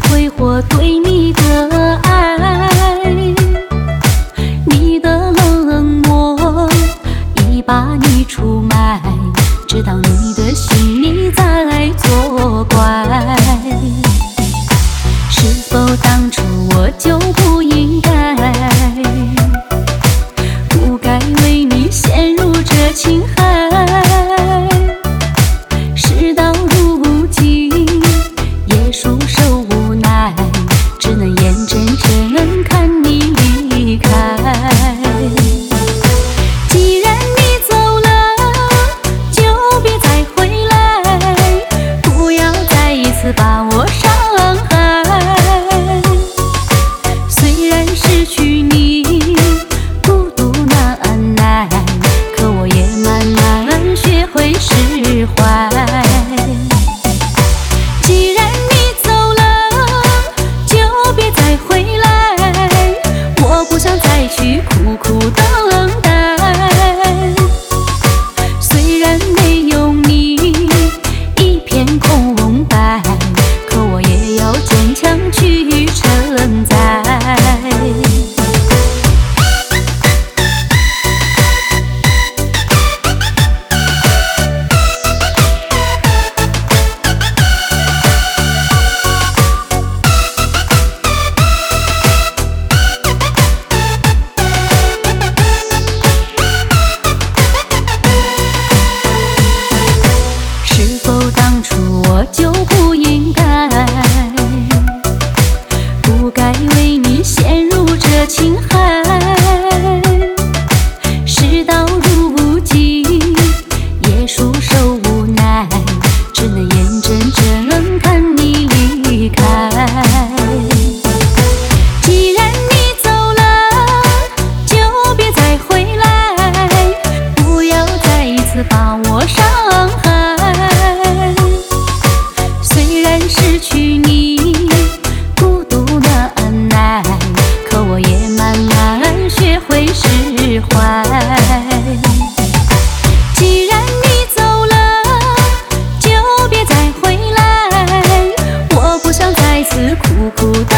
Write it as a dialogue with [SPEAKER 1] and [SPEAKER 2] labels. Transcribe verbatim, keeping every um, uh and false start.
[SPEAKER 1] 挥霍对你的爱，你的冷漠已把你出卖，知道你的心你在作怪。是否当初我就不应该，不该为你陷入这情海？事到如今也束手无奈，只能眼睁睁看你离开。既然你走了，就别再回来，不要再一次把我伤害。虽然失去你孤独难耐，可我也慢慢学会释怀。既然你走了，就别再回来，我不想再去苦苦等待。虽然没有你一片空白，可我也要坚强去承载。是否当初我就不应该，不该为你陷入这情海？事到如今也束手无奈，只能眼睁睁看你离开。既然你走了，就别再回来，不要再一次把我伤害。虽然失去你孤独难耐，可我也慢慢学会释怀。既然你走了，就别再回来，我不想再次苦苦等